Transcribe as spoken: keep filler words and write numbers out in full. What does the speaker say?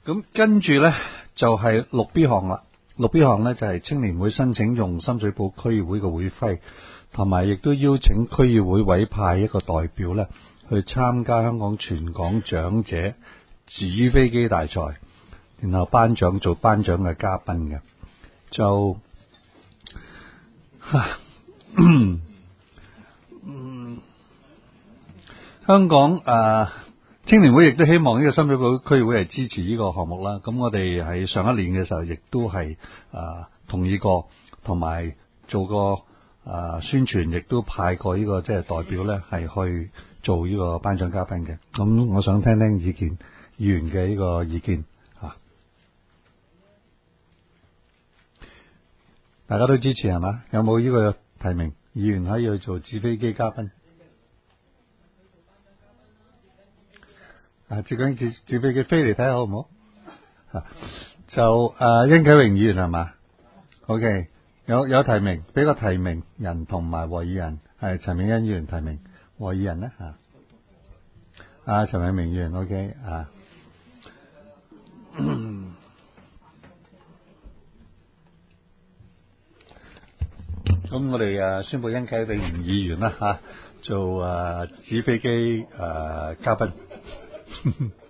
咁跟住咧就係六 B 項啦。六 B 項咧就係青年會申請用深水埗區議會嘅會徽，同埋亦都邀請區議會委派一個代表咧去參加香港全港長者紙飛機大賽，然後頒獎做頒獎嘅嘉賓嘅。就嗯香港誒、呃、青年會亦都希望呢個深水埗區議會係支持呢個項目啦。咁我哋喺上一年嘅時候，亦都係誒、呃、同意過，同埋做過誒、呃、宣傳，亦都派過呢、這個即係代表咧，係去做呢個頒獎嘉賓嘅。咁我想聽聽意見議員嘅呢個意見嚇、啊，大家都支持係嘛？有冇呢個提名議員可以去做紙飛機嘉賓？啊，接緊紙紙飛機飛嚟睇下好唔好？啊，就誒殷啟榮議員係嘛 ？OK，有有提名，俾個提名人同埋和議人係陳銘恩議員提名，和議人咧嚇。啊，陳永明議員 OK 啊。咁我哋誒宣佈殷啟榮議員啦嚇，做誒紙飛機誒嘉賓。